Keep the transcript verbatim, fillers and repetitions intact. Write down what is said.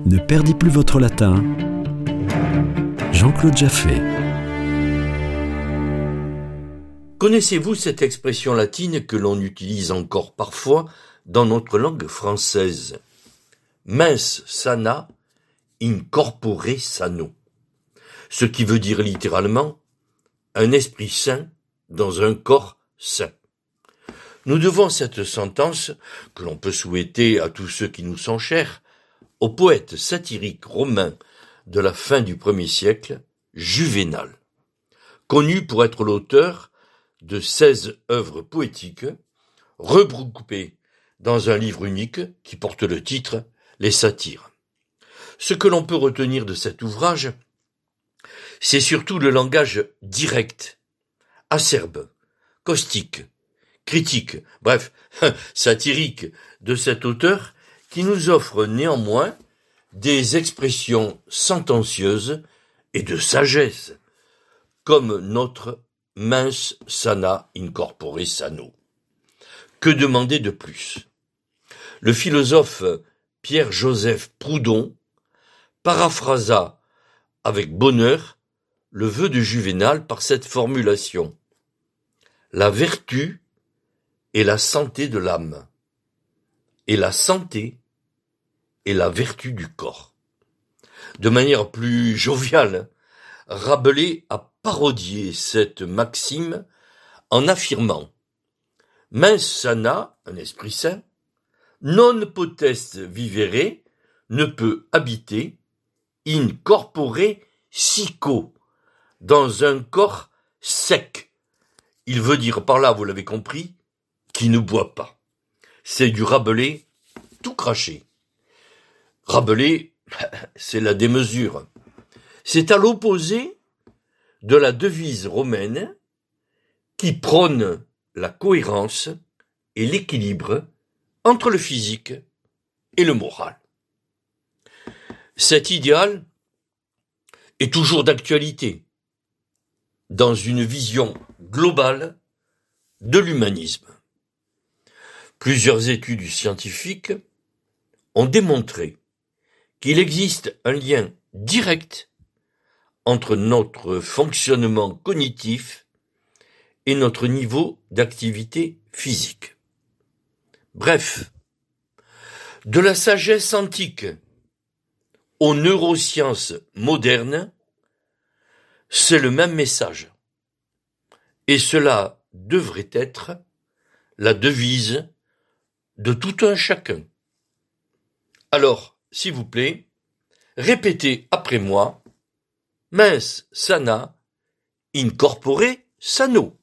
Ne perdez plus votre latin. Jean-Claude Jaffé. Connaissez-vous cette expression latine que l'on utilise encore parfois dans notre langue française? Mens sana in corpore sano. Ce qui veut dire littéralement un esprit sain dans un corps sain. Nous devons cette sentence, que l'on peut souhaiter à tous ceux qui nous sont chers, au poète satirique romain de la fin du premier siècle, Juvénal, connu pour être l'auteur de seize œuvres poétiques, regroupées dans un livre unique qui porte le titre « Les Satires ». Ce que l'on peut retenir de cet ouvrage, c'est surtout le langage direct, acerbe, caustique, critique, bref, satirique de cet auteur qui nous offre néanmoins des expressions sentencieuses et de sagesse, comme notre mens sana in corpore sano. Que demander de plus? Le philosophe Pierre-Joseph Proudhon paraphrasa avec bonheur le vœu de Juvénal par cette formulation: la vertu est la santé de l'âme, et la santé est la vertu du corps. De manière plus joviale, Rabelais a parodié cette maxime en affirmant: mens sana, un esprit sain, non potest vivere, ne peut habiter, in corpore sico, dans un corps sec. Il veut dire par là, vous l'avez compris, qui ne boit pas. C'est du Rabelais tout craché. Rabelais, c'est la démesure. C'est à l'opposé de la devise romaine qui prône la cohérence et l'équilibre entre le physique et le moral. Cet idéal est toujours d'actualité dans une vision globale de l'humanisme. Plusieurs études scientifiques ont démontré qu'il existe un lien direct entre notre fonctionnement cognitif et notre niveau d'activité physique. Bref, de la sagesse antique aux neurosciences modernes, c'est le même message. Et cela devrait être la devise de tout un chacun. Alors, s'il vous plaît, répétez après moi: mens sana in corpore sano.